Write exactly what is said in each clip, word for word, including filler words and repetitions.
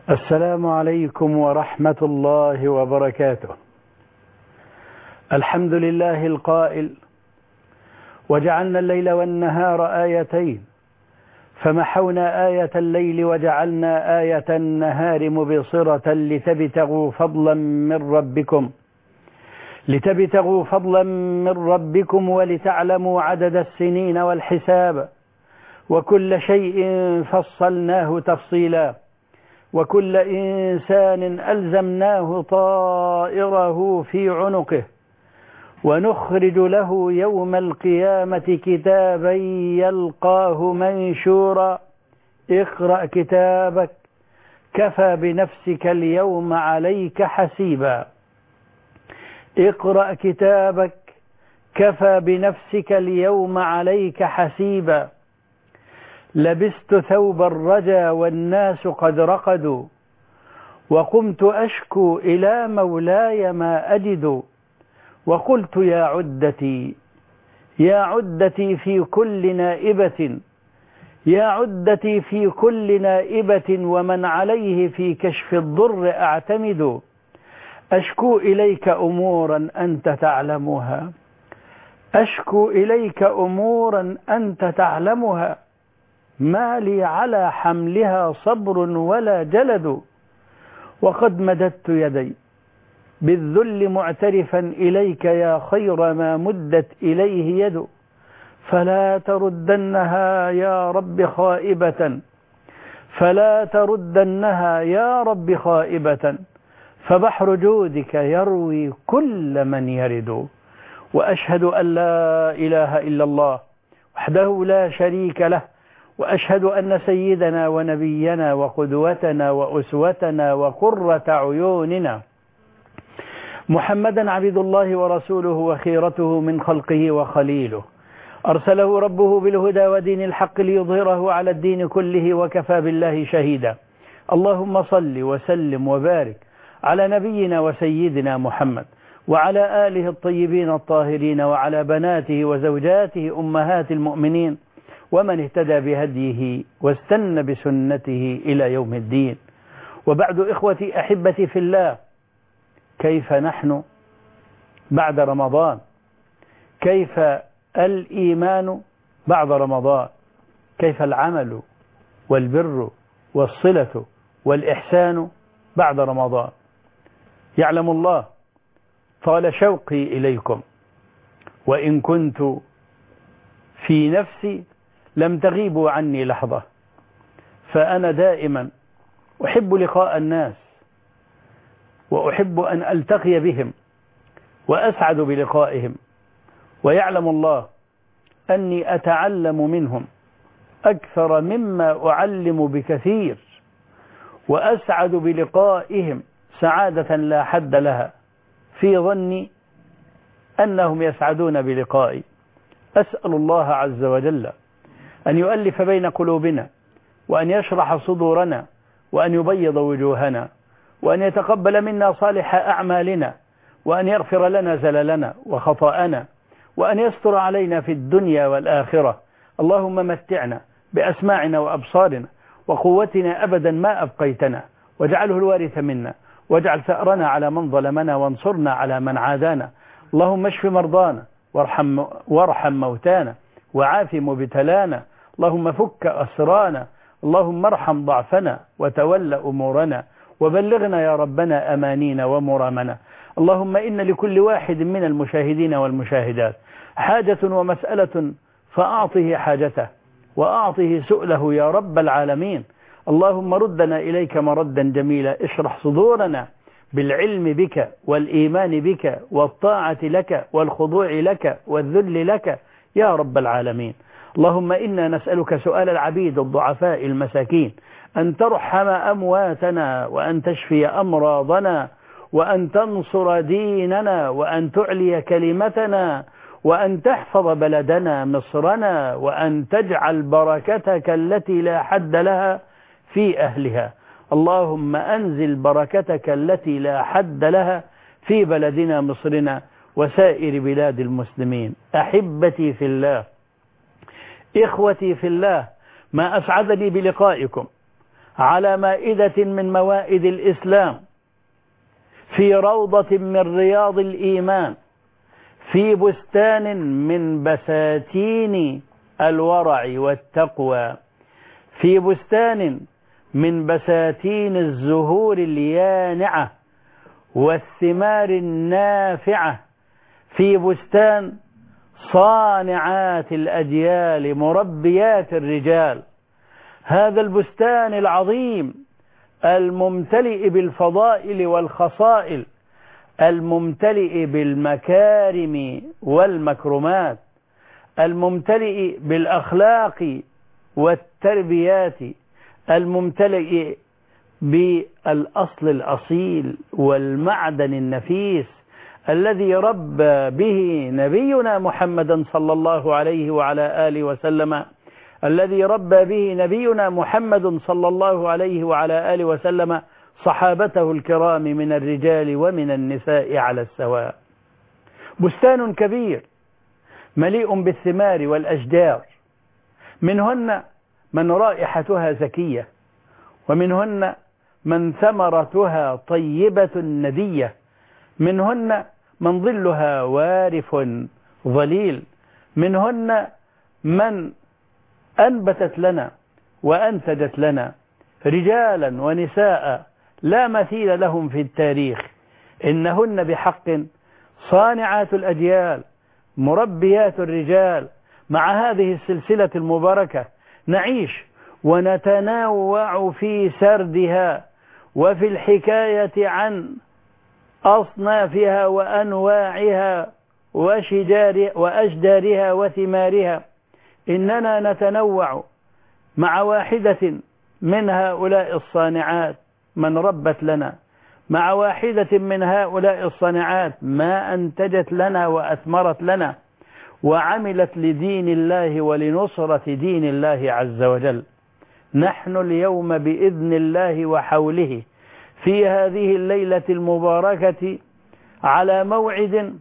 السلام عليكم ورحمة الله وبركاته. الحمد لله القائل: وجعلنا الليل والنهار آيتين فمحونا آية الليل وجعلنا آية النهار مبصرة لتبتغوا فضلا من ربكم لتبتغوا فضلا من ربكم ولتعلموا عدد السنين والحساب وكل شيء فصلناه تفصيلا وكل إنسان ألزمناه طائره في عنقه ونخرج له يوم القيامة كتابا يلقاه منشورا اقرأ كتابك كفى بنفسك اليوم عليك حسيبا اقرأ كتابك كفى بنفسك اليوم عليك حسيبا لبست ثوب الرجا والناس قد رقدوا وقمت أشكو إلى مولاي ما أجد وقلت يا عدتي يا عدتي في كل نائبة يا عدتي في كل نائبة ومن عليه في كشف الضر أعتمد أشكو إليك أمورا أنت تعلمها أشكو إليك أمورا أنت تعلمها ما لي على حملها صبر ولا جلد وقد مددت يدي بالذل معترفا إليك يا خير ما مدت إليه يد فلا تردنها يا رب خائبة فلا تردنها يا رب خائبة فبحر جودك يروي كل من يرد وأشهد أن لا إله إلا الله وحده لا شريك له وأشهد أن سيدنا ونبينا وقدوتنا وأسوتنا وقرة عيوننا محمدا عبد الله ورسوله وخيرته من خلقه وخليله أرسله ربه بالهدى ودين الحق ليظهره على الدين كله وكفى بالله شهيدا. اللهم صل وسلم وبارك على نبينا وسيدنا محمد وعلى آله الطيبين الطاهرين وعلى بناته وزوجاته أمهات المؤمنين ومن اهتدى بهديه واستنى بسنته إلى يوم الدين. وبعد إخوتي أحبتي في الله، كيف نحن بعد رمضان؟ كيف الإيمان بعد رمضان؟ كيف العمل والبر والصلة والإحسان بعد رمضان؟ يعلم الله طال شوقي إليكم، وإن كنت في نفسي لم تغيبوا عني لحظة، فأنا دائما أحب لقاء الناس وأحب أن ألتقي بهم وأسعد بلقائهم، ويعلم الله أني أتعلم منهم أكثر مما أعلم بكثير، وأسعد بلقائهم سعادة لا حد لها في ظني أنهم يسعدون بلقائي. أسأل الله عز وجل أن يؤلف بين قلوبنا وأن يشرح صدورنا وأن يبيض وجوهنا وأن يتقبل منا صالح أعمالنا وأن يغفر لنا زللنا وخطأنا وأن يستر علينا في الدنيا والآخرة. اللهم متعنا بأسماعنا وأبصارنا وقوتنا أبدا ما أبقيتنا، واجعله الوارث منا، واجعل ثأرنا على من ظلمنا وانصرنا على من عادانا. اللهم اشف مرضانا وارحم, وارحم موتانا وعاف مبتلانا. اللهم فك أسرانا، اللهم ارحم ضعفنا وتول أمورنا وبلغنا يا ربنا أمانينا ومرامنا. اللهم إن لكل واحد من المشاهدين والمشاهدات حاجة ومسألة فأعطه حاجته وأعطه سؤله يا رب العالمين. اللهم ردنا إليك مردا جميلا، اشرح صدورنا بالعلم بك والإيمان بك والطاعة لك والخضوع لك والذل لك يا رب العالمين. اللهم إنا نسألك سؤال العبيد الضعفاء المساكين، أن ترحم أمواتنا وأن تشفي أمراضنا وأن تنصر ديننا وأن تعلي كلمتنا وأن تحفظ بلدنا مصرنا وأن تجعل بركتك التي لا حد لها في أهلها. اللهم أنزل بركتك التي لا حد لها في بلدنا مصرنا وسائر بلاد المسلمين. أحبتي في الله، إخوتي في الله، ما أسعدني بلقائكم على مائدة من موائد الإسلام، في روضة من رياض الإيمان، في بستان من بساتين الورع والتقوى، في بستان من بساتين الزهور اليانعة والثمار النافعة، في بستان صانعات الأجيال مربيات الرجال. هذا البستان العظيم الممتلئ بالفضائل والخصائل، الممتلئ بالمكارم والمكرمات، الممتلئ بالأخلاق والتربيات، الممتلئ بالأصل الأصيل والمعدن النفيس الذي ربى به نبينا محمدا صلى الله عليه وعلى آله وسلم، الذي ربى به نبينا محمد صلى الله عليه وعلى آله وسلم صحابته الكرام من الرجال ومن النساء على السواء. بستان كبير مليء بالثمار والأشجار، منهن من رائحتها زكية، ومنهن من ثمرتها طيبة ندية، منهن من ظلها وارف ظليل، منهن من أنبتت لنا وأنتجت لنا رجالا ونساء لا مثيل لهم في التاريخ، إنهن بحق صانعات الأجيال مربيات الرجال. مع هذه السلسلة المباركة نعيش ونتنوع في سردها وفي الحكاية عن أصنافها وأنواعها وأشجارها وثمارها. إننا نتنوع مع واحدة من هؤلاء الصانعات من ربت لنا، مع واحدة من هؤلاء الصانعات ما أنتجت لنا وأثمرت لنا وعملت لدين الله ولنصرة دين الله عز وجل. نحن اليوم بإذن الله وحوله في هذه الليلة المباركة على موعد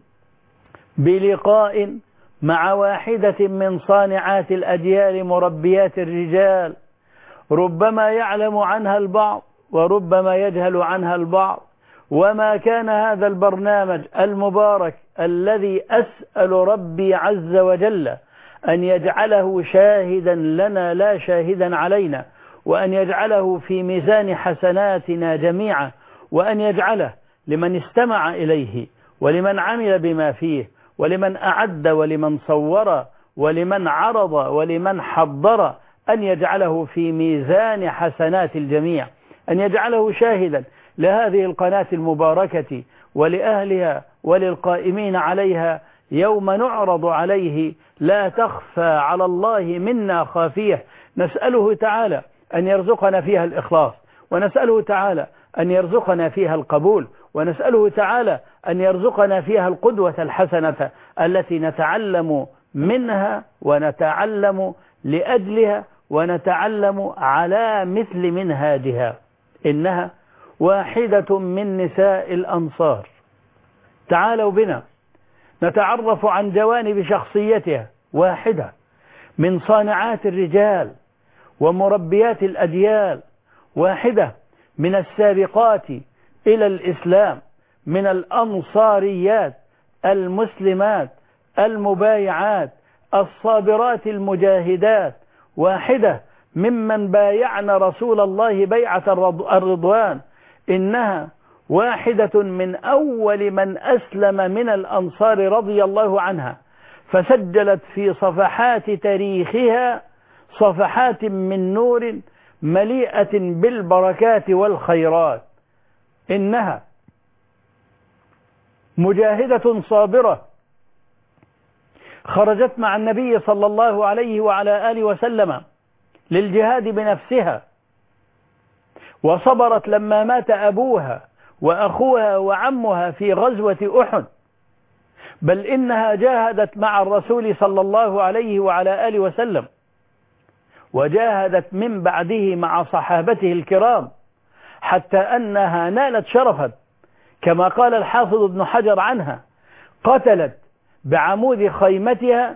بلقاء مع واحدة من صانعات الأجيال مربيات الرجال، ربما يعلم عنها البعض وربما يجهل عنها البعض. وما كان هذا البرنامج المبارك الذي أسأل ربي عز وجل أن يجعله شاهدا لنا لا شاهدا علينا، وأن يجعله في ميزان حسناتنا جميعا، وأن يجعله لمن استمع إليه ولمن عمل بما فيه ولمن أعد ولمن صور ولمن عرض ولمن حضر، أن يجعله في ميزان حسنات الجميع، أن يجعله شاهدا لهذه القناة المباركة ولأهلها وللقائمين عليها يوم نعرض عليه لا تخفى على الله منا خافية. نسأله تعالى أن يرزقنا فيها الإخلاص، ونسأله تعالى أن يرزقنا فيها القبول، ونسأله تعالى أن يرزقنا فيها القدوة الحسنة التي نتعلم منها ونتعلم لأجلها ونتعلم على مثل منهاجها. إنها واحدة من نساء الأنصار. تعالوا بنا نتعرف عن جوانب شخصيتها، واحدة من صانعات الرجال ومربيات الأجيال، واحدة من السابقات إلى الإسلام، من الأنصاريات المسلمات المبايعات الصابرات المجاهدات، واحدة ممن بايعن رسول الله بيعة الرضوان. إنها واحدة من أول من أسلم من الأنصار رضي الله عنها، فسجلت في صفحات تاريخها صفحات من نور مليئة بالبركات والخيرات. إنها مجاهدة صابرة خرجت مع النبي صلى الله عليه وعلى آله وسلم للجهاد بنفسها، وصبرت لما مات أبوها وأخوها وعمها في غزوة أحد، بل إنها جاهدت مع الرسول صلى الله عليه وعلى آله وسلم، وجاهدت من بعده مع صحابته الكرام، حتى أنها نالت شرفا كما قال الحافظ ابن حجر عنها: قتلت بعمود خيمتها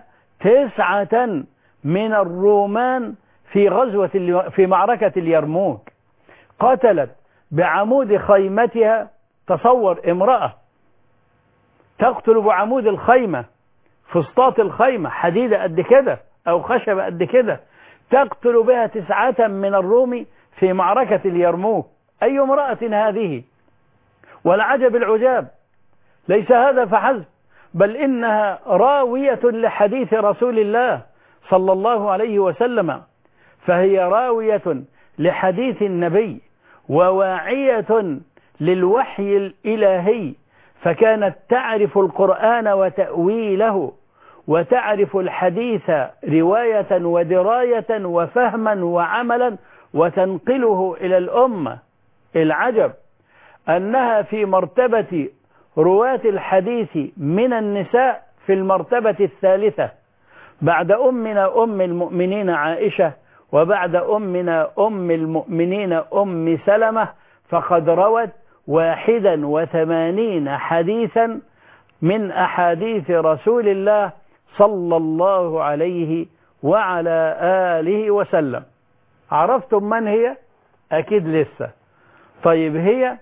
تسعة من الرومان في غزوة في معركة اليرموك. قتلت بعمود خيمتها. تصور امرأة تقتل بعمود الخيمة، فسطاط الخيمة حديدة قد كده أو خشبة قد كده، تقتل بها تسعة من الروم في معركة اليرموك. أي امرأة هذه؟ والعجب العجاب ليس هذا فحسب، بل إنها راوية لحديث رسول الله صلى الله عليه وسلم، فهي راوية لحديث النبي وواعية للوحي الإلهي، فكانت تعرف القرآن وتأويله، وتعرف الحديث رواية ودراية وفهما وعملا، وتنقله إلى الأمة. العجب أنها في مرتبة رواة الحديث من النساء في المرتبة الثالثة بعد أمنا أم المؤمنين عائشة، وبعد أمنا أم المؤمنين أم سلمة، فقد روت واحدا وثمانين حديثا من أحاديث رسول الله صلى الله عليه وعلى آله وسلم. عرفتم من هي؟ أكيد لسه. طيب، هي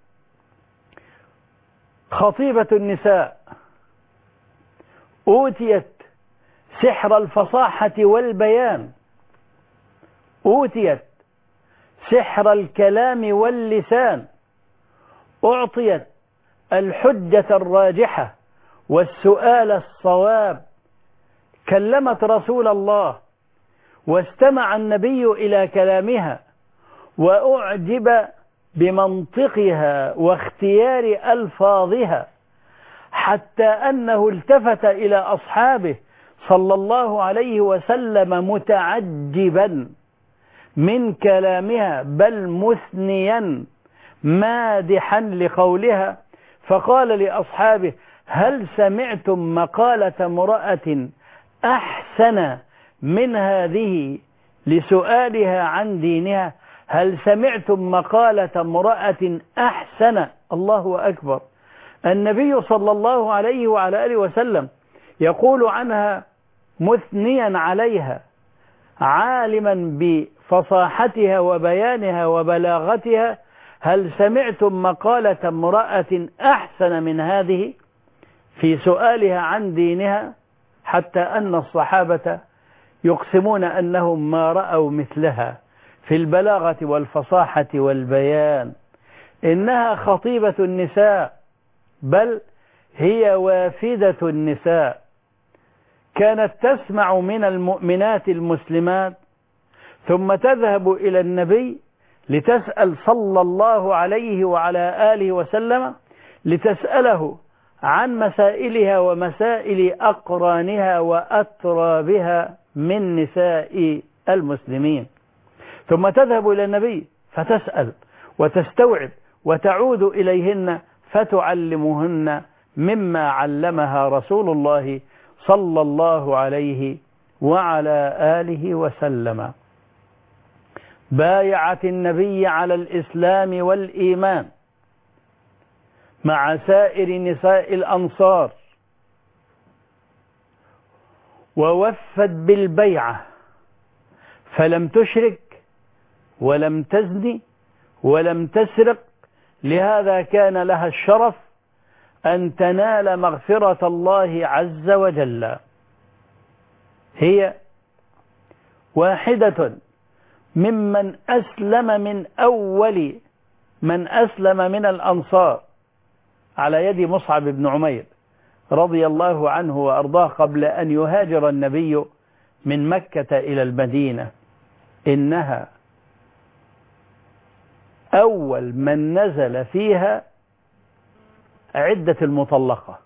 خطيبة النساء، أوتيت سحر الفصاحة والبيان، أوتيت سحر الكلام واللسان، أعطيت الحجة الراجحة والسؤال الصواب، كلمت رسول الله واستمع النبي إلى كلامها وأعجب بمنطقها واختيار ألفاظها، حتى أنه التفت إلى أصحابه صلى الله عليه وسلم متعجبا من كلامها، بل مثنيا مادحا لقولها، فقال لأصحابه: هل سمعتم مقالة امرأة أحسن من هذه لسؤالها عن دينها؟ هل سمعتم مقالة امرأة أحسن؟ الله أكبر. النبي صلى الله عليه وعلى آله وسلم يقول عنها مثنيا عليها، عالما بفصاحتها وبيانها وبلاغتها: هل سمعتم مقالة امرأة أحسن من هذه في سؤالها عن دينها؟ حتى أن الصحابة يقسمون أنهم ما رأوا مثلها في البلاغة والفصاحة والبيان. إنها خطيبة النساء، بل هي وافدة النساء، كانت تسمع من المؤمنات المسلمات ثم تذهب إلى النبي لتسأل صلى الله عليه وعلى آله وسلم، لتسأله عن مسائلها ومسائل أقرانها وأترابها من نساء المسلمين، ثم تذهب إلى النبي فتسأل وتستوعب وتعود إليهن فتعلمهن مما علمها رسول الله صلى الله عليه وعلى آله وسلم. بايعت النبي على الإسلام والإيمان مع سائر نساء الأنصار، ووفت بالبيعة، فلم تشرك ولم تزني ولم تسرق، لهذا كان لها الشرف أن تنال مغفرة الله عز وجل. هي واحدة ممن أسلم من أول من أسلم من الأنصار على يد مصعب بن عمير رضي الله عنه وأرضاه، قبل أن يهاجر النبي من مكة إلى المدينة. إنها أول من نزل فيها عدة المطلقة،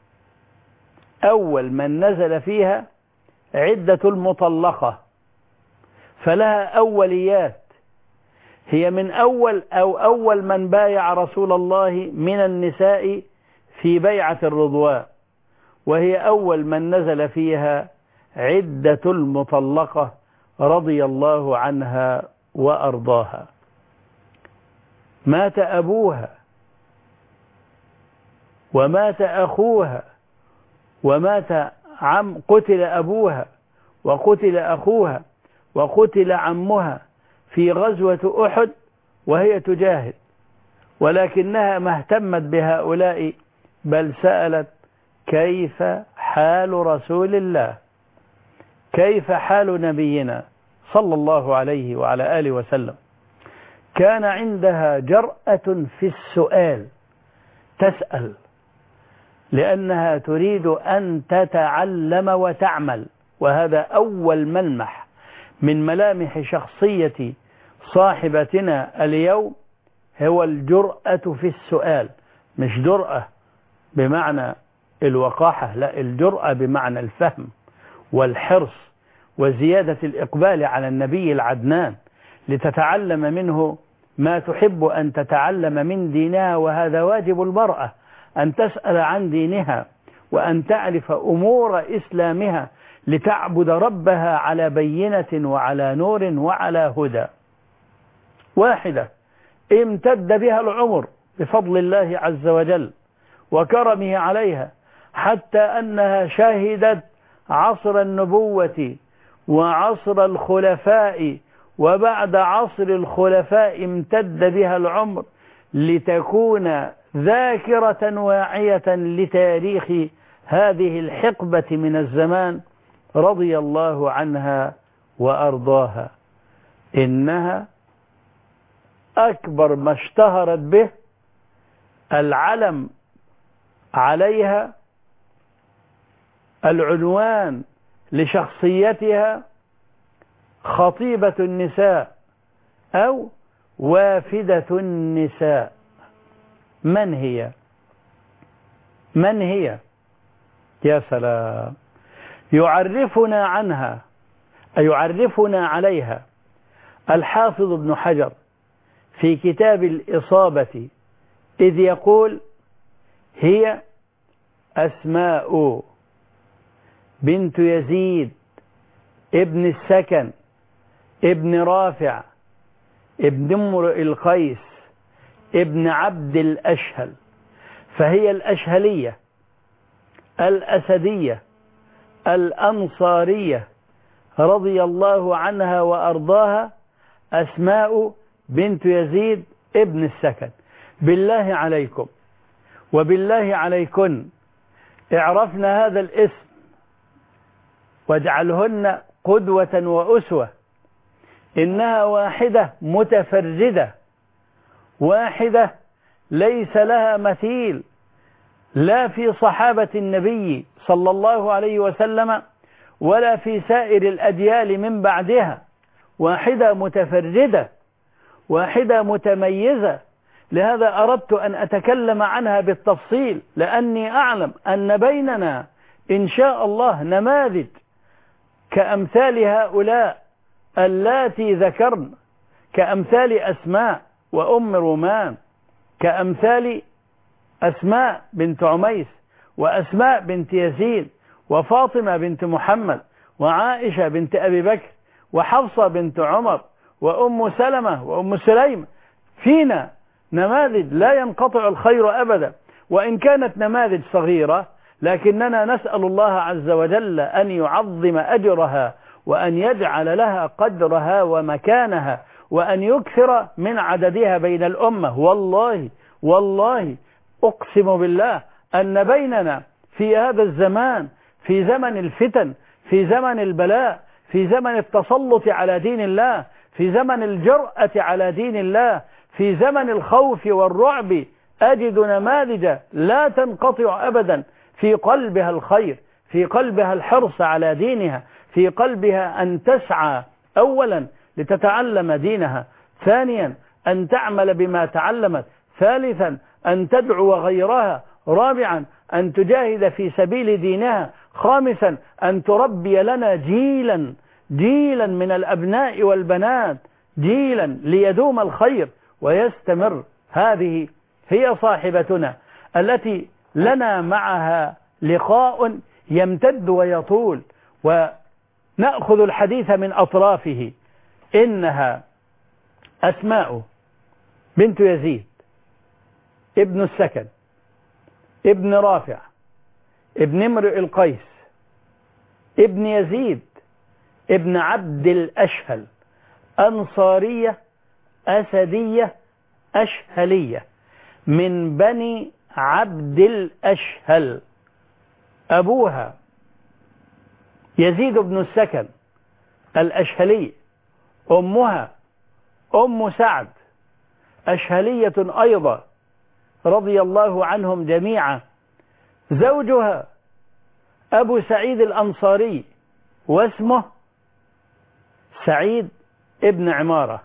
أول من نزل فيها عدة المطلقة، فلها أوليات. هي من أول أو أول من بايع رسول الله من النساء في بيعة الرضوان، وهي أول من نزل فيها عدة المطلقة رضي الله عنها وأرضاها. مات أبوها ومات أخوها ومات عم قتل أبوها وقتل أخوها وقتل عمها في غزوة أحد، وهي تجاهد، ولكنها ما اهتمت بهؤلاء، بل سألت كيف حال رسول الله، كيف حال نبينا صلى الله عليه وعلى آله وسلم. كان عندها جرأة في السؤال، تسأل لأنها تريد أن تتعلم وتعمل، وهذا أول ملمح من ملامح شخصية صاحبتنا اليوم، هو الجرأة في السؤال. مش جرأة بمعنى الوقاحة، لا، الجرأة بمعنى الفهم والحرص وزيادة الإقبال على النبي العدنان لتتعلم منه ما تحب أن تتعلم من دينها. وهذا واجب المرأة، أن تسأل عن دينها وأن تعرف أمور إسلامها لتعبد ربها على بينة وعلى نور وعلى هدى. واحدة امتد بها العمر بفضل الله عز وجل وكرمه عليها، حتى أنها شهدت عصر النبوة وعصر الخلفاء، وبعد عصر الخلفاء امتد بها العمر لتكون ذاكرة واعية لتاريخ هذه الحقبة من الزمان، رضي الله عنها وأرضاها. إنها أكبر ما اشتهرت به العلم عليها، العنوان لشخصيتها خطيبة النساء أو وافدة النساء. من هي؟ من هي؟ يا سلام، يعرفنا عنها، يعرفنا عليها الحافظ ابن حجر في كتاب الإصابة، إذ يقول: هي أسماء بنت يزيد ابن السكن ابن رافع ابن امرئ القيس ابن عبد الأشهل. فهي الأشهلية الأسدية الأنصارية رضي الله عنها وأرضاها، أسماء بنت يزيد ابن السكن. بالله عليكم وبالله عليكن اعرفنا هذا الاسم واجعلهن قدوة وأسوة. إنها واحدة متفردة، واحدة ليس لها مثيل، لا في صحابة النبي صلى الله عليه وسلم ولا في سائر الأجيال من بعدها. واحدة متفردة، واحدة متميزة. لهذا أردت أن أتكلم عنها بالتفصيل، لأني أعلم أن بيننا إن شاء الله نماذج كأمثال هؤلاء اللاتي ذكرن، كأمثال أسماء وأم رومان، كأمثال أسماء بنت عميس وأسماء بنت يزيد وفاطمة بنت محمد وعائشة بنت أبي بكر وحفصة بنت عمر وأم سلمة وأم سليم. فينا نماذج لا ينقطع الخير أبدا، وإن كانت نماذج صغيرة، لكننا نسأل الله عز وجل أن يعظم أجرها وأن يجعل لها قدرها ومكانها وأن يكثر من عددها بين الأمة. والله والله أقسم بالله أن بيننا في هذا الزمان، في زمن الفتن، في زمن البلاء، في زمن التسلط على دين الله، في زمن الجرأة على دين الله، في زمن الخوف والرعب، أجد نماذج لا تنقطع أبدا في قلبها الخير، في قلبها الحرص على دينها، في قلبها أن تسعى أولا لتتعلم دينها، ثانيا أن تعمل بما تعلمت، ثالثا أن تدعو غيرها، رابعا أن تجاهد في سبيل دينها، خامسا أن تربي لنا جيلا جيلا من الأبناء والبنات، جيلا ليدوم الخير ويستمر. هذه هي صاحبتنا التي لنا معها لقاء يمتد ويطول، ونأخذ الحديث من أطرافه. إنها أسماء بنت يزيد ابن السكن ابن رافع ابن امرئ القيس ابن يزيد ابن عبد الأشهل، أنصارية أسدية أشهلية من بني عبد الأشهل. أبوها يزيد بن السكن الأشهلي، أمها أم سعد أشهلية أيضا رضي الله عنهم جميعا. زوجها أبو سعيد الأنصاري واسمه سعيد ابن عمارة،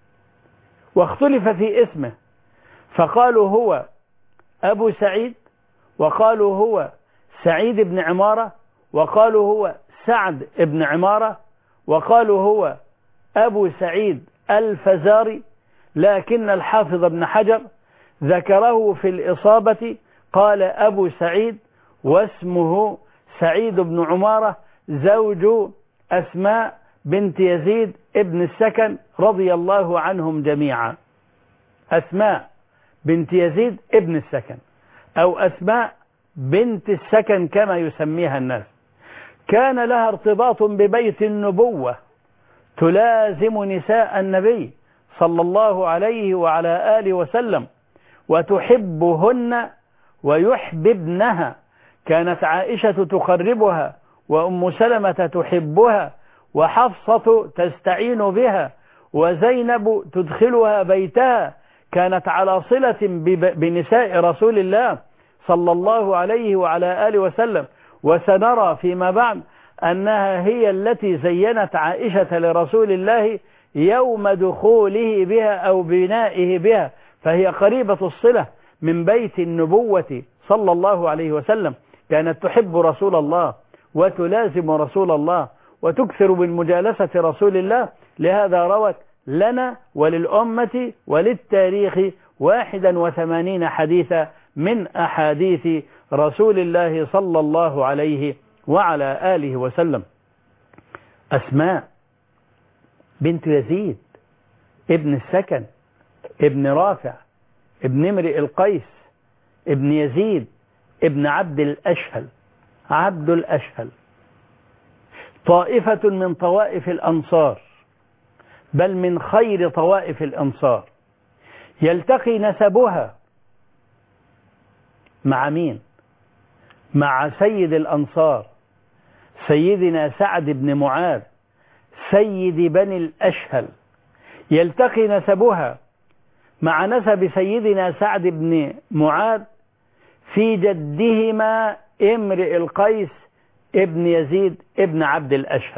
واختلف في اسمه، فقالوا هو أبو سعيد، وقالوا هو سعيد بن عمارة، وقالوا هو سعد ابن عمارة، وقالوا هو أبو سعيد الفزاري، لكن الحافظ ابن حجر ذكره في الإصابة قال أبو سعيد واسمه سعيد بن عمارة زوج أسماء بنت يزيد ابن السكن رضي الله عنهم جميعا. أسماء بنت يزيد ابن السكن أو أسماء بنت السكن كما يسميها الناس، كان لها ارتباط ببيت النبوة، تلازم نساء النبي صلى الله عليه وعلى آله وسلم وتحبهن ويحببنها. كانت عائشة تقربها، وأم سلمة تحبها، وحفصة تستعين بها، وزينب تدخلها بيتها. كانت على صلة بنساء رسول الله صلى الله عليه وعلى آله وسلم. وسنرى فيما بعد أنها هي التي زينت عائشة لرسول الله يوم دخوله بها أو بنائه بها، فهي قريبة الصلة من بيت النبوة صلى الله عليه وسلم. كانت تحب رسول الله وتلازم رسول الله وتكثر من مجالسة رسول الله، لهذا روت لنا وللأمة وللتاريخ واحدا وثمانين حديثا من أحاديث رسول الله صلى الله عليه وعلى آله وسلم. أسماء بنت يزيد ابن السكن ابن رافع ابن امرئ القيس ابن يزيد ابن عبد الأشهل، عبد الأشهل، طائفة من طوائف الأنصار، بل من خير طوائف الأنصار. يلتقي نسبها مع مين؟ مع سيد الأنصار سيدنا سعد بن معاذ سيد بني الأشهل. يلتقي نسبها مع نسب سيدنا سعد بن معاذ في جدهما امرئ القيس ابن يزيد ابن عبد الأشهل.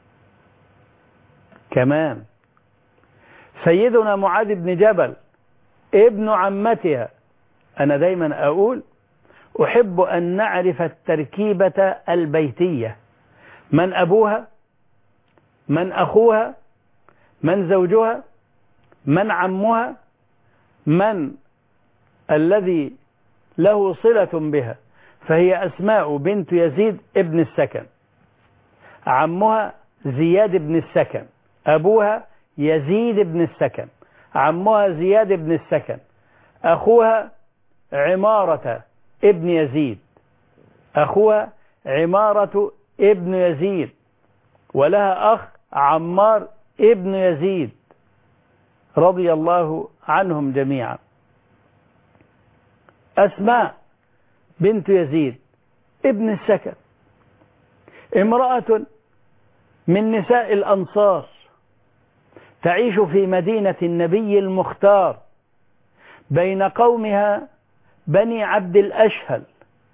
كمان سيدنا معاذ بن جبل ابن عمتها. أنا دايما أقول أحب أن نعرف التركيبة البيتية، من أبوها، من أخوها، من زوجها، من عمها، من الذي له صلة بها. فهي أسماء بنت يزيد ابن السكن، عمها زياد بن السكن، أبوها يزيد بن السكن، عمها زياد بن السكن، أخوها عمارة ابن يزيد، أخوها عمارة ابن يزيد، ولها أخ عمار ابن يزيد رضي الله عنهم جميعا. أسماء بنت يزيد ابن السكن امرأة من نساء الأنصار تعيش في مدينة النبي المختار بين قومها بني عبد الأشهل،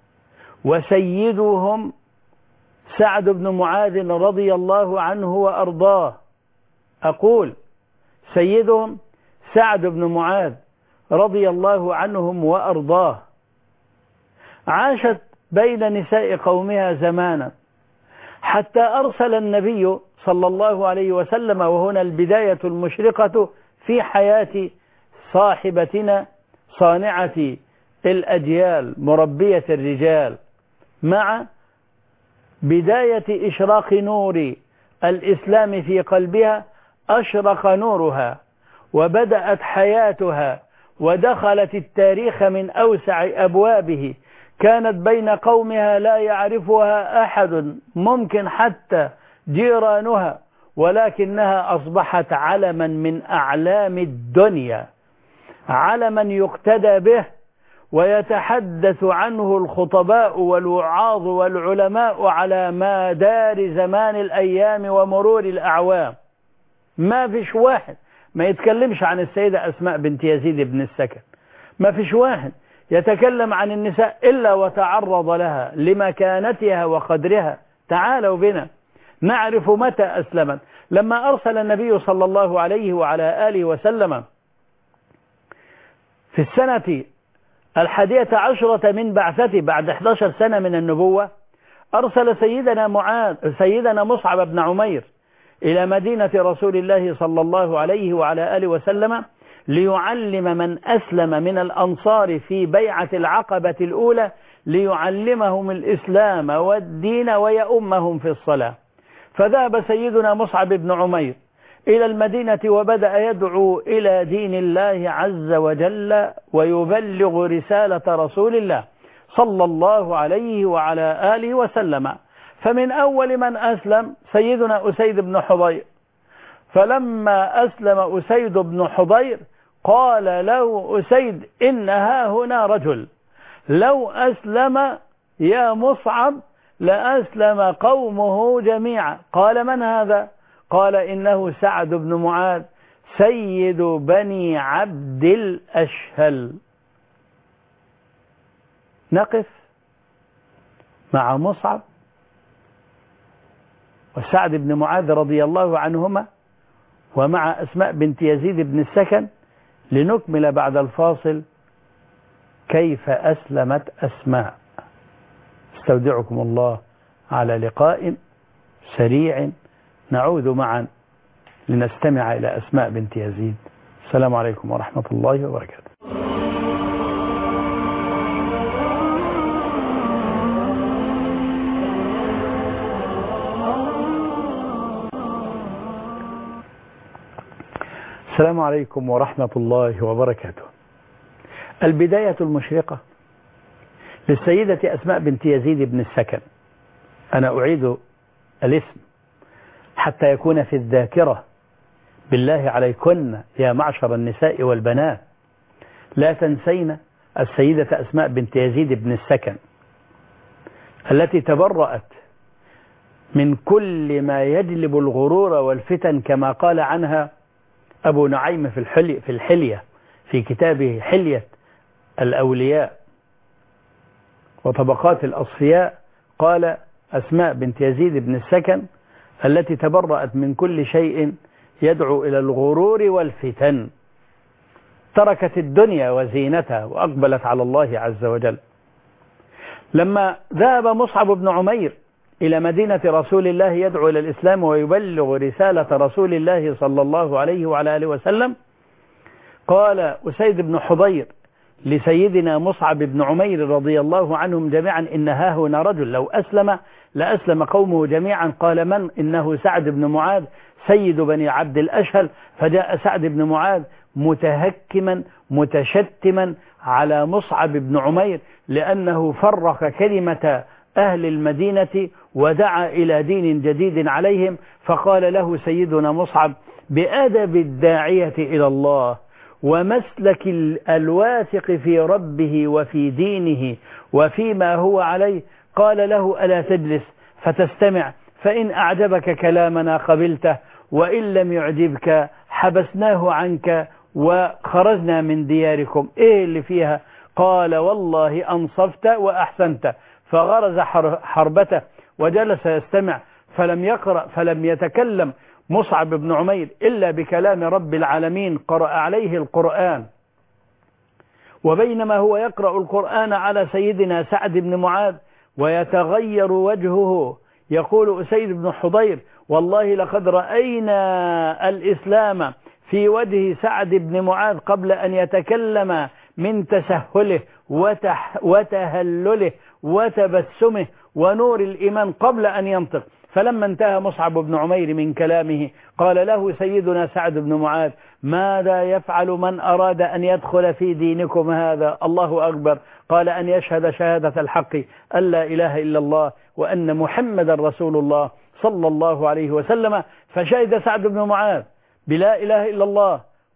وسيدهم سعد بن معاذ رضي الله عنه وأرضاه. أقول سيدهم سعد بن معاذ رضي الله عنهم وأرضاه. عاشت بين نساء قومها زمانا حتى أرسل النبي صلى الله عليه وسلم، وهنا البداية المشرقة في حياة صاحبتنا صانعة الأجيال مربية الرجال، مع بداية إشراق نور الإسلام في قلبها أشرق نورها وبدأت حياتها ودخلت التاريخ من أوسع أبوابه. كانت بين قومها لا يعرفها أحد، ممكن حتى جيرانها، ولكنها أصبحت علما من أعلام الدنيا، على من يقتدى به ويتحدث عنه الخطباء والوعاظ والعلماء على مدار زمان الأيام ومرور الأعوام. ما فيش واحد ما يتكلمش عن السيدة أسماء بنت يزيد بن السكن، ما فيش واحد يتكلم عن النساء إلا وتعرض لها لمكانتها وقدرها. تعالوا بنا نعرف متى أسلمت. لما أرسل النبي صلى الله عليه وعلى آله وسلم في السنة الحادية عشرة من بعثته بعد إحدى عشرة سنة من النبوة، أرسل سيدنا معاذ سيدنا مصعب بن عمير إلى مدينة رسول الله صلى الله عليه وعلى آله وسلم ليعلم من أسلم من الأنصار في بيعة العقبة الأولى، ليعلمهم الإسلام والدين ويؤمهم في الصلاة. فذهب سيدنا مصعب بن عمير إلى المدينة وبدأ يدعو إلى دين الله عز وجل ويبلغ رسالة رسول الله صلى الله عليه وعلى آله وسلم. فمن أول من أسلم سيدنا أسيد بن حضير، فلما أسلم أسيد بن حضير قال له أسيد إن ها هنا رجل لو أسلم يا مصعب لأسلم قومه جميعا. قال من هذا؟ قال إنه سعد بن معاذ سيد بني عبد الأشهل. نقف مع مصعب وسعد بن معاذ رضي الله عنهما ومع أسماء بنت يزيد بن السكن لنكمل بعد الفاصل كيف أسلمت أسماء. استودعكم الله على لقاء سريع نعود معا لنستمع إلى أسماء بنت يزيد. السلام عليكم ورحمة الله وبركاته. السلام عليكم ورحمة الله وبركاته. البداية المشرقة للسيدة أسماء بنت يزيد بن السكن. أنا أعيد الاسم حتى يكون في الذاكرة. بالله عليكن يا معشر النساء والبنات لا تنسين السيدة أسماء بنت يزيد بن السكن التي تبرأت من كل ما يجلب الغرور والفتن كما قال عنها أبو نعيم في الحلية في الحلية في كتابه حلية الأولياء وطبقات الأصفياء. قال أسماء بنت يزيد بن السكن التي تبرأت من كل شيء يدعو إلى الغرور والفتن، تركت الدنيا وزينتها وأقبلت على الله عز وجل. لما ذهب مصعب بن عمير إلى مدينة رسول الله يدعو إلى الإسلام ويبلغ رسالة رسول الله صلى الله عليه وعلى آله وسلم، قال أسيد بن حضير لسيدنا مصعب بن عمير رضي الله عنهم جميعا إن ها هنا رجل لو أسلم لأسلم قومه جميعا. قال من؟ إنه سعد بن معاذ سيد بني عبد الأشهل. فجاء سعد بن معاذ متهكما متشتما على مصعب بن عمير لأنه فرق كلمة أهل المدينة ودعا إلى دين جديد عليهم. فقال له سيدنا مصعب بأدب الداعية إلى الله ومسلك الواثق في ربه وفي دينه وفيما هو عليه، قال له ألا تجلس فتستمع، فإن أعجبك كلامنا قبلته وإن لم يعجبك حبسناه عنك وخرجنا من دياركم. إيه اللي فيها؟ قال والله أنصفت وأحسنت. فغرز حربته وجلس يستمع فلم يقرأ فلم يتكلم مصعب بن عمير إلا بكلام رب العالمين. قرأ عليه القرآن، وبينما هو يقرأ القرآن على سيدنا سعد بن معاذ ويتغير وجهه يقول أسيد بن حضير والله لقد رأينا الإسلام في وجه سعد بن معاذ قبل أن يتكلم من تسهله وتح وتهلله وتبسمه ونور الإيمان قبل أن ينطق. فلما انتهى مصعب بن عمير من كلامه قال له سيدنا سعد بن معاذ ماذا يفعل من أراد أن يدخل في دينكم هذا؟ الله أكبر. قال أن يشهد شهادة الحق أن لا إله إلا الله وأن محمد رسول الله صلى الله عليه وسلم. فشهد سعد بن معاذ بلا إله إلا الله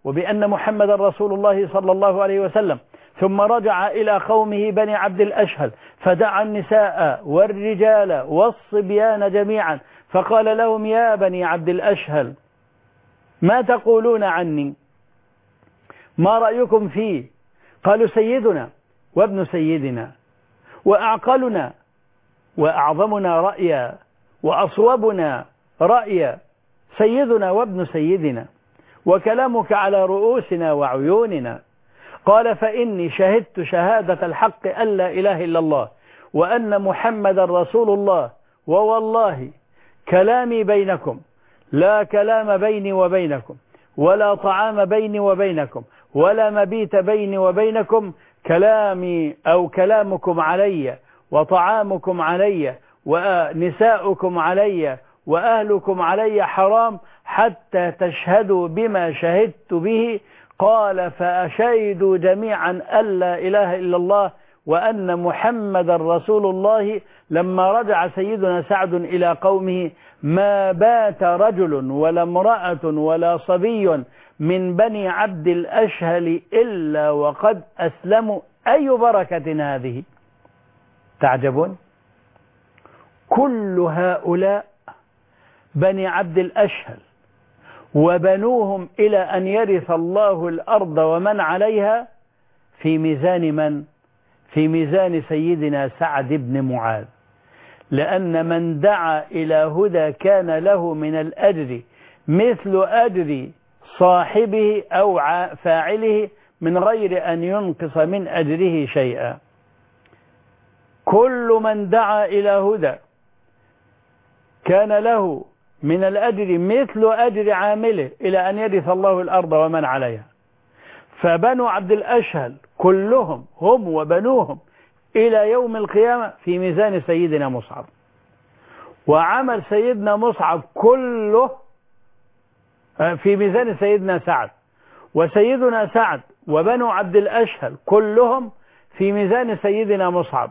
وبأن محمد رسول الله صلى الله عليه وسلم. ثم رجع إلى قومه بني عبد الأشهل فدعا النساء والرجال والصبيان جميعا فقال لهم: يا بني عبد الأشهل، ما تقولون عني؟ ما رأيكم فيه؟ قالوا: سيدنا وابن سيدنا، وأعقلنا وأعظمنا رأيا، وأصوبنا رأيا، سيدنا وابن سيدنا، وكلامك على رؤوسنا وعيوننا. قال: فإني شهدت شهادة الحق أن لا إله إلا الله وأن محمد رسول الله، ووالله كلامي بينكم لا كلام بيني وبينكم، ولا طعام بيني وبينكم، ولا مبيت بيني وبينكم. كلامي أو كلامكم علي، وطعامكم علي، ونساؤكم علي، وأهلكم علي حرام حتى تشهدوا بما شهدت به. قال: فأشهدوا جميعا أن لا إله إلا الله وأن محمد رسول الله. لما رجع سيدنا سعد إلى قومه ما بات رجل ولا امرأة ولا صبي من بني عبد الأشهل إلا وقد أسلموا. أي بركة هذه! تعجبون؟ كل هؤلاء بني عبد الأشهل وبنوهم إلى أن يرث الله الأرض ومن عليها في ميزان من؟ في ميزان سيدنا سعد بن معاذ، لأن من دعا إلى هدى كان له من الأجر مثل أجر صاحبه أو فاعله من غير أن ينقص من أجره شيئا. كل من دعا إلى هدى كان له من الأجر مثل أجر عامله إلى أن يرث الله الأرض ومن عليها. فبنو عبد الأشهل كلهم هم وبنوهم إلى يوم القيامة في ميزان سيدنا مصعب، وعمل سيدنا مصعب كله في ميزان سيدنا سعد، وسيدنا سعد وبنو عبد الأشهل كلهم في ميزان سيدنا مصعب،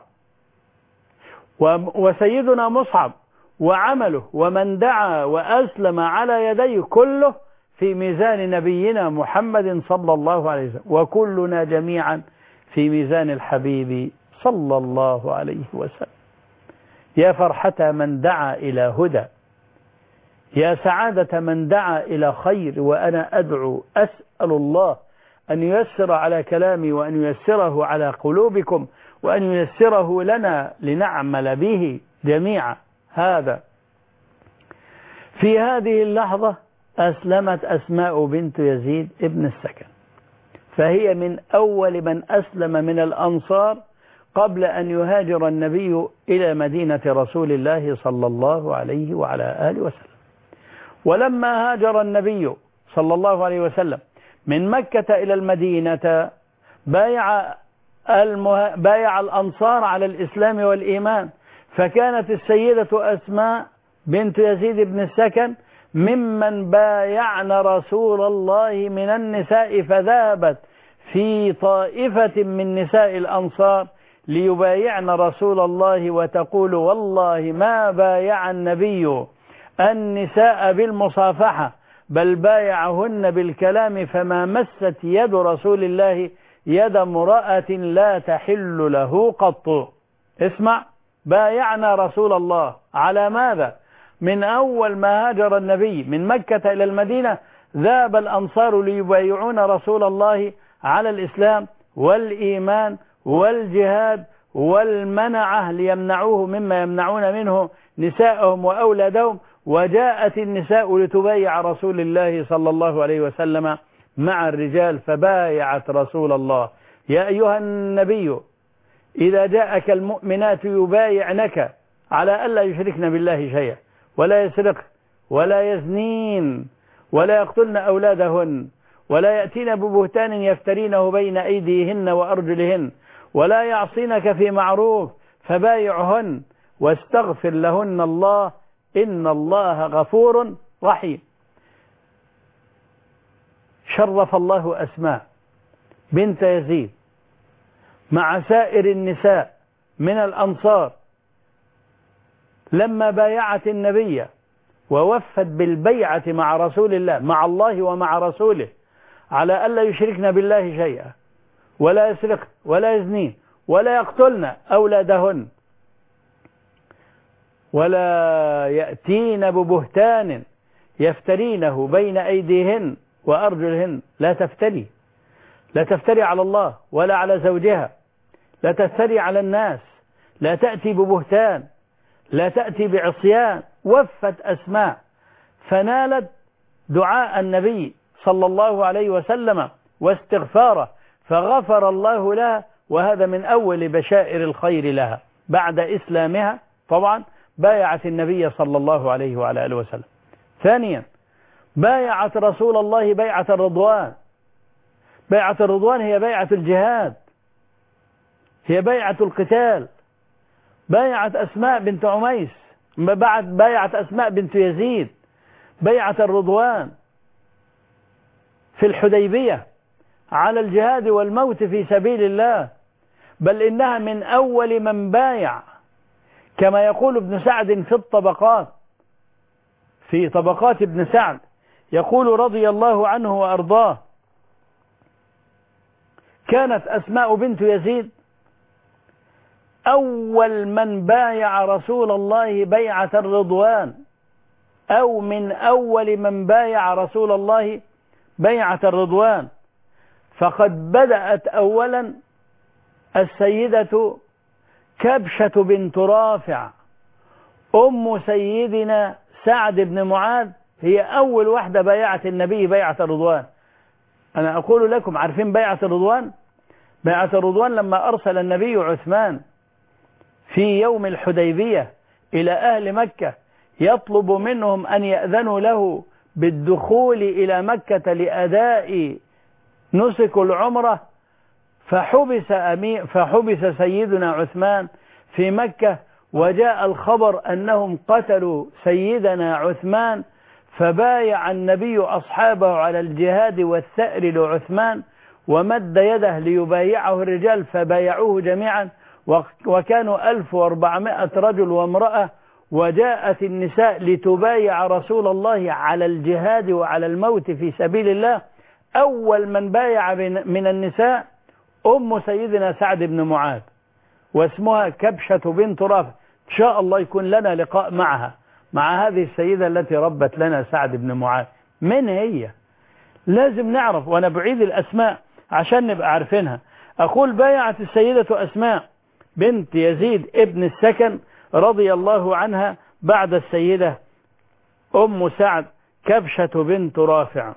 وسيدنا مصعب وعمله ومن دعا وأسلم على يديه كله في ميزان نبينا محمد صلى الله عليه وسلم، وكلنا جميعا في ميزان الحبيب صلى الله عليه وسلم. يا فرحة من دعا إلى هدى، يا سعادة من دعا إلى خير. وأنا أدعو أسأل الله أن ييسر على كلامي وأن ييسره على قلوبكم وأن ييسره لنا لنعمل به جميعا. هذا في هذه اللحظة أسلمت أسماء بنت يزيد ابن السكن، فهي من أول من أسلم من الأنصار قبل أن يهاجر النبي إلى مدينة رسول الله صلى الله عليه وعلى آله وسلم. ولما هاجر النبي صلى الله عليه وسلم من مكة إلى المدينة بايع, المه... بايع الأنصار على الإسلام والإيمان، فكانت السيدة أسماء بنت يزيد بن السكن ممن بايعن رسول الله من النساء، فذهبت في طائفة من نساء الأنصار ليبايعن رسول الله وتقول: والله ما بايع النبي النساء بالمصافحة بل بايعهن بالكلام، فما مست يد رسول الله يد امرأة لا تحل له قط. اسمع، بايعنا رسول الله على ماذا؟ من أول ما هاجر النبي من مكة إلى المدينة ذهب الأنصار ليبايعون رسول الله على الإسلام والإيمان والجهاد والمنعة ليمنعوه مما يمنعون منه نساءهم وأولادهم، وجاءت النساء لتبايع رسول الله صلى الله عليه وسلم مع الرجال فبايعت رسول الله. يا أيها النبي إذا جاءك المؤمنات يبايعنك على ألا يشركن بالله شيئا ولا يسرق ولا يزنين ولا يقتلن أولادهن ولا يأتين ببهتان يفترينه بين أيديهن وأرجلهن ولا يعصينك في معروف فبايعهن واستغفر لهن الله إن الله غفور رحيم. شرف الله أسماء بنت يزيد مع سائر النساء من الأنصار لما بايعت النبي ووفت بالبيعة مع رسول الله، مع الله ومع رسوله، على ألا يشركن بالله شيئا ولا يسرقن ولا يزنين ولا يقتلن أولادهن ولا يأتين ببهتان يفترينه بين أيديهن وأرجلهن. لا تفتري، لا تفتري على الله ولا على زوجها، لا تفتري على الناس، لا تأتي ببهتان، لا تأتي بعصيان. وفت أسماء فنالت دعاء النبي صلى الله عليه وسلم واستغفاره فغفر الله لها، وهذا من أول بشائر الخير لها. بعد إسلامها طبعا بايعت النبي صلى الله عليه وعلى آله وسلم. ثانيا بايعت رسول الله بيعة الرضوان. بيعة الرضوان هي بيعة الجهاد، هي بيعة القتال. بايعت أسماء بنت عميس، بعد بايعت أسماء بنت يزيد بيعة الرضوان في الحديبية على الجهاد والموت في سبيل الله، بل إنها من أول من بايع، كما يقول ابن سعد في الطبقات، في طبقات ابن سعد يقول رضي الله عنه وأرضاه: كانت أسماء بنت يزيد أول من بايع رسول الله بيعة الرضوان، أو من أول من بايع رسول الله بيعة الرضوان. فقد بدأت أولا السيدة كبشة بنت رافع أم سيدنا سعد بن معاذ، هي أول واحدة بايعت النبي بيعة الرضوان. أنا أقول لكم، عارفين بيعة الرضوان؟ بيعة الرضوان لما أرسل النبي عثمان في يوم الحديبية إلى أهل مكة يطلب منهم أن يأذنوا له بالدخول إلى مكة لأداء نسك العمرة، فحبس أمير فحبس سيدنا عثمان في مكة، وجاء الخبر أنهم قتلوا سيدنا عثمان، فبايع النبي أصحابه على الجهاد والثأر لعثمان، ومد يده ليبايعه الرجال فبايعوه جميعا، وكانوا ألف وأربعمائة رجل وامرأة، وجاءت النساء لتبايع رسول الله على الجهاد وعلى الموت في سبيل الله. أول من بايع من النساء أم سيدنا سعد بن معاذ، واسمها كبشة بنت رافع. إن شاء الله يكون لنا لقاء معها، مع هذه السيدة التي ربت لنا سعد بن معاذ. من هي؟ لازم نعرف، وأنا بعيد الأسماء عشان نبقى عارفينها. أقول بايعت السيدة أسماء بنت يزيد ابن السكن رضي الله عنها بعد السيدة أم سعد كبشة بنت رافع،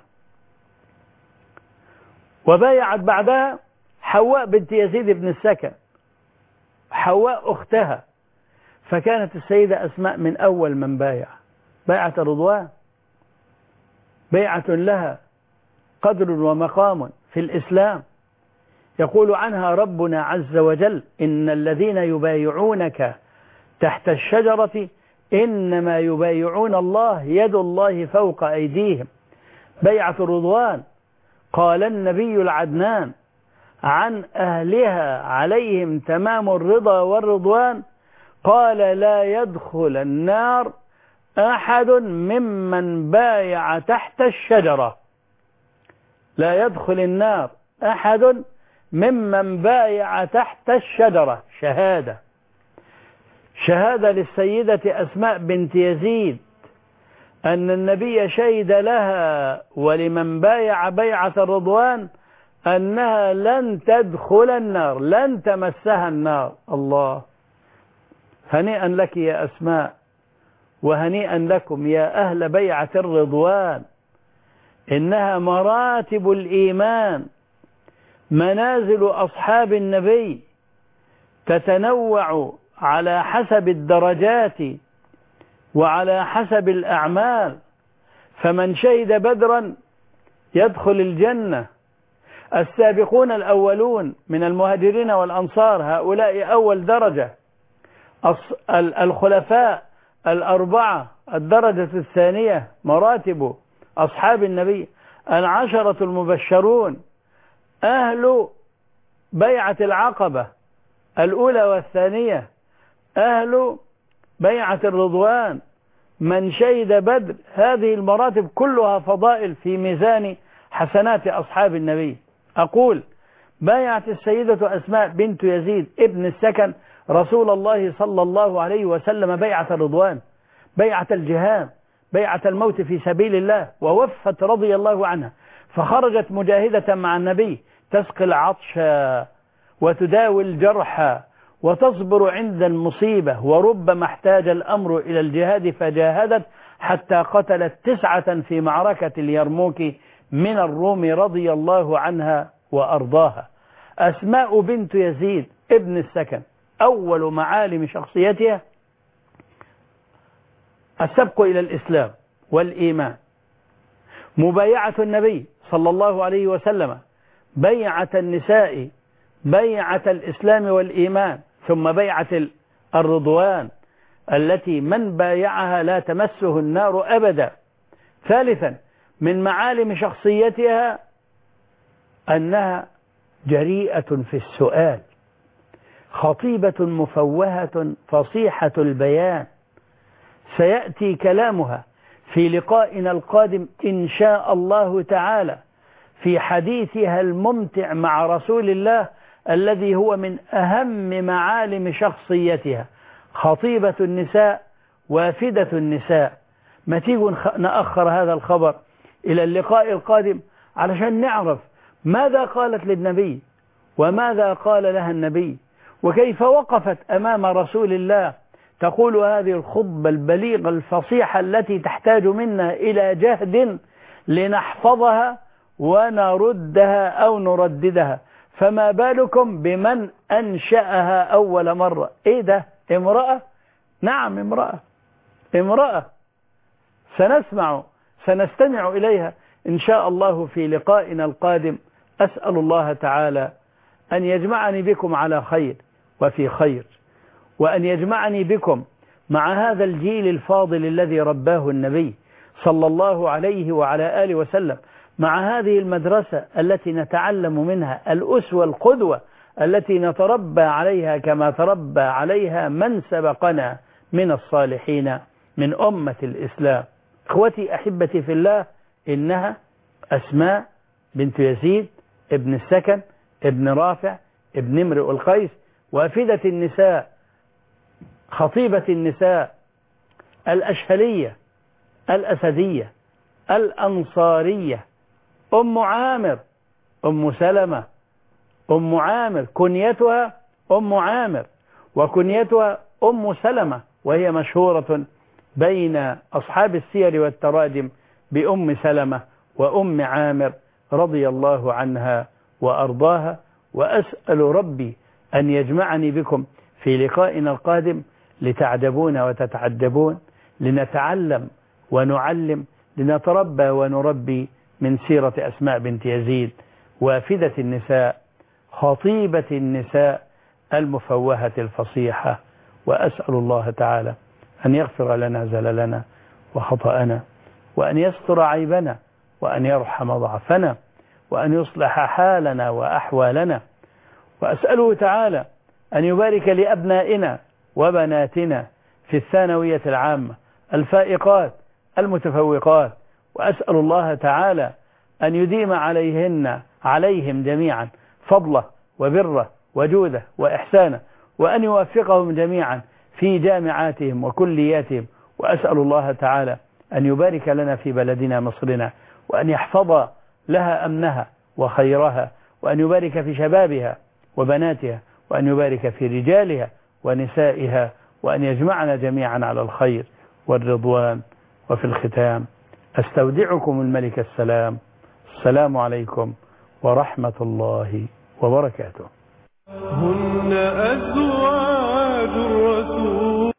وبايعت بعدها حواء بنت يزيد بن السكن، حواء أختها. فكانت السيدة أسماء من أول من بايع بيعة الرضوان، بيعة لها قدر ومقام في الإسلام. يقول عنها ربنا عز وجل: إن الذين يبايعونك تحت الشجرة إنما يبايعون الله يد الله فوق أيديهم. بيعة الرضوان قال النبي العدنان عن أهلها عليهم تمام الرضا والرضوان، قال: لا يدخل النار أحد ممن بايع تحت الشجرة. لا يدخل النار أحد ممن بايع تحت الشجرة. شهادة شهادة للسيدة أسماء بنت يزيد أن النبي شهد لها ولمن بايع بيعة الرضوان أنها لن تدخل النار، لن تمسها النار. الله، هنيئا لك يا أسماء، وهنيئا لكم يا أهل بيعة الرضوان. إنها مراتب الإيمان، منازل أصحاب النبي تتنوع على حسب الدرجات وعلى حسب الأعمال. فمن شهد بدرا يدخل الجنة. السابقون الأولون من المهاجرين والأنصار هؤلاء أول درجة. الخلفاء الأربعة الدرجة الثانية مراتب أصحاب النبي. العشرة المبشرون أهل بيعة العقبة الأولى والثانية، أهل بيعة الرضوان، من شهد بدر. هذه المراتب كلها فضائل في ميزان حسنات أصحاب النبي. أقول بايعت السيدة أسماء بنت يزيد ابن السكن رسول الله صلى الله عليه وسلم بيعة الرضوان، بيعة الجهاد، بيعة الموت في سبيل الله، ووفت رضي الله عنها، فخرجت مجاهدة مع النبي تسقي العطش وتداوي الجرحى وتصبر عند المصيبة، وربما احتاج الأمر إلى الجهاد فجاهدت حتى قتلت تسعة في معركة اليرموك من الروم رضي الله عنها وأرضاها. أسماء بنت يزيد ابن السكن أول معالم شخصيتها السبق إلى الإسلام والإيمان، مبايعة النبي صلى الله عليه وسلم، بيعة النساء، بيعة الإسلام والإيمان، ثم بيعة الرضوان التي من بايعها لا تمسه النار أبدا. ثالثا من معالم شخصيتها أنها جريئة في السؤال، خطيبة مفوهة فصيحة البيان. سيأتي كلامها في لقائنا القادم إن شاء الله تعالى في حديثها الممتع مع رسول الله الذي هو من أهم معالم شخصيتها، خطيبة النساء، وافدة النساء. ما تيجوا نأخر هذا الخبر إلى اللقاء القادم علشان نعرف ماذا قالت للنبي وماذا قال لها النبي، وكيف وقفت أمام رسول الله تقول هذه الخطبة البليغة الفصيحة التي تحتاج منا إلى جهد لنحفظها ونردها أو نرددها، فما بالكم بمن أنشأها أول مرة؟ إيه ده؟ امرأة؟ نعم امرأة، امرأة. سنسمع سنستمع إليها إن شاء الله في لقائنا القادم. أسأل الله تعالى أن يجمعني بكم على خير وفي خير، وأن يجمعني بكم مع هذا الجيل الفاضل الذي رباه النبي صلى الله عليه وعلى آله وسلم، مع هذه المدرسة التي نتعلم منها، الأسوة القدوة التي نتربى عليها كما تربى عليها من سبقنا من الصالحين من أمة الإسلام. إخوتي أحبتي في الله، إنها أسماء بنت يزيد ابن السكن ابن رافع ابن امرئ القيس، وافدة النساء، خطيبة النساء، الأشهلية، الأسدية، الأنصارية، أم عامر، أم سلمة، أم عامر، كنيتها أم عامر وكنيتها أم سلمة، وهي مشهورة بين أصحاب السير والتراجم بأم سلمة وأم عامر رضي الله عنها وأرضاها. وأسأل ربي أن يجمعني بكم في لقائنا القادم لتعجبون وتتعجبون، لنتعلم ونعلم، لنتربى ونربي من سيرة أسماء بنت يزيد، وافدة النساء، خطيبة النساء، المفوهة الفصيحة. وأسأل الله تعالى أن يغفر لنا زللنا وخطأنا، وأن يستر عيبنا، وأن يرحم ضعفنا، وأن يصلح حالنا وأحوالنا. وأسأله تعالى أن يبارك لأبنائنا وبناتنا في الثانوية العامة الفائقات المتفوقات، وأسأل الله تعالى أن يديم عليهن عليهم جميعا فضله وبره وجوده وإحسانه، وأن يوفقهم جميعا في جامعاتهم وكلياتهم. وأسأل الله تعالى أن يبارك لنا في بلدنا مصرنا، وأن يحفظ لها أمنها وخيرها، وأن يبارك في شبابها وبناتها، وأن يبارك في رجالها ونسائها، وأن يجمعنا جميعا على الخير والرضوان. وفي الختام أستودعكم الملك السلام، السلام عليكم ورحمة الله وبركاته. هن أزواج الرسول